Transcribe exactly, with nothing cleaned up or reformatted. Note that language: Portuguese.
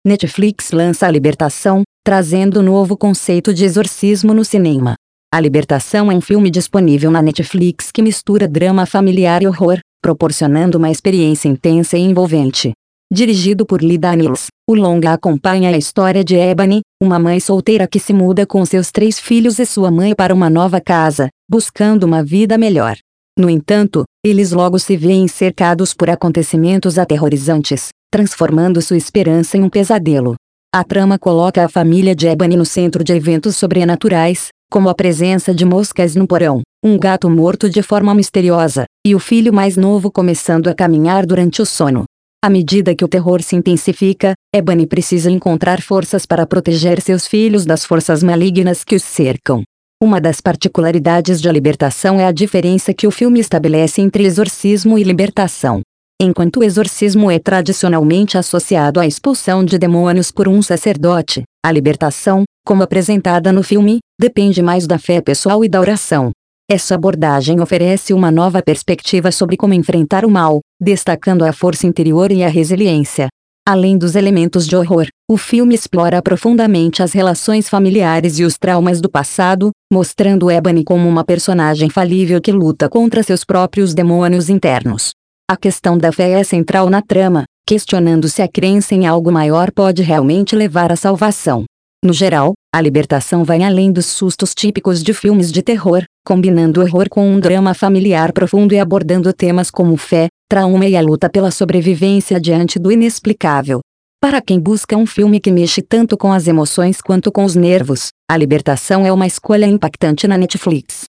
Netflix lança A Libertação, trazendo novo conceito de exorcismo no cinema. A Libertação é um filme disponível na Netflix que mistura drama familiar e horror, proporcionando uma experiência intensa e envolvente. Dirigido por Lee Daniels, o longa acompanha a história de Ebony, uma mãe solteira que se muda com seus três filhos e sua mãe para uma nova casa, buscando uma vida melhor. No entanto, eles logo se veem cercados por acontecimentos aterrorizantes, transformando sua esperança em um pesadelo. A trama coloca a família de Ebony no centro de eventos sobrenaturais, como a presença de moscas no porão, um gato morto de forma misteriosa, e o filho mais novo começando a caminhar durante o sono. À medida que o terror se intensifica, Ebony precisa encontrar forças para proteger seus filhos das forças malignas que os cercam. Uma das particularidades de A Libertação é a diferença que o filme estabelece entre exorcismo e libertação. Enquanto o exorcismo é tradicionalmente associado à expulsão de demônios por um sacerdote, a libertação, como apresentada no filme, depende mais da fé pessoal e da oração. Essa abordagem oferece uma nova perspectiva sobre como enfrentar o mal, destacando a força interior e a resiliência. Além dos elementos de horror, o filme explora profundamente as relações familiares e os traumas do passado, mostrando Ebony como uma personagem falível que luta contra seus próprios demônios internos. A questão da fé é central na trama, questionando se a crença em algo maior pode realmente levar à salvação. No geral, A Libertação vai além dos sustos típicos de filmes de terror, combinando horror com um drama familiar profundo e abordando temas como fé, trauma e a luta pela sobrevivência diante do inexplicável. Para quem busca um filme que mexe tanto com as emoções quanto com os nervos, A Libertação é uma escolha impactante na Netflix.